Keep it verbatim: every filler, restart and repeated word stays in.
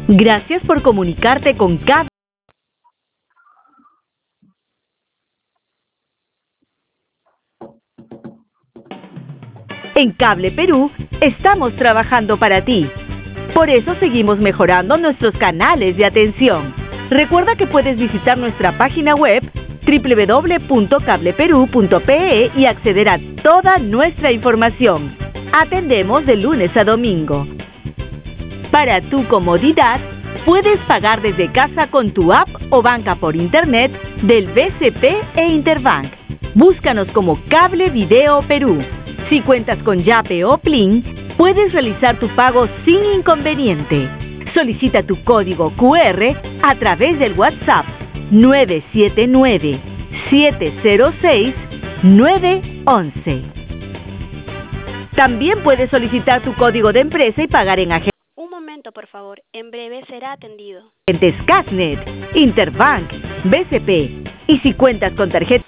Gracias por comunicarte con Cable. En Cable Perú estamos trabajando para ti. Por eso seguimos mejorando nuestros canales de atención. Recuerda que puedes visitar nuestra página web doble u doble u doble u punto cable perú punto pe e y acceder a toda nuestra información. Atendemos de lunes a domingo. Para tu comodidad, puedes pagar desde casa con tu app o banca por internet del B C P e Interbank. Búscanos como Cable Video Perú. Si cuentas con Yape o Plin, puedes realizar tu pago sin inconveniente. Solicita tu código cu erre a través del WhatsApp nueve siete nueve, siete cero seis, nueve uno uno. También puedes solicitar tu código de empresa y pagar en agentes. Un momento, por favor. En breve será atendido. Casnet, Interbank, B C P. Y si cuentas con tarjeta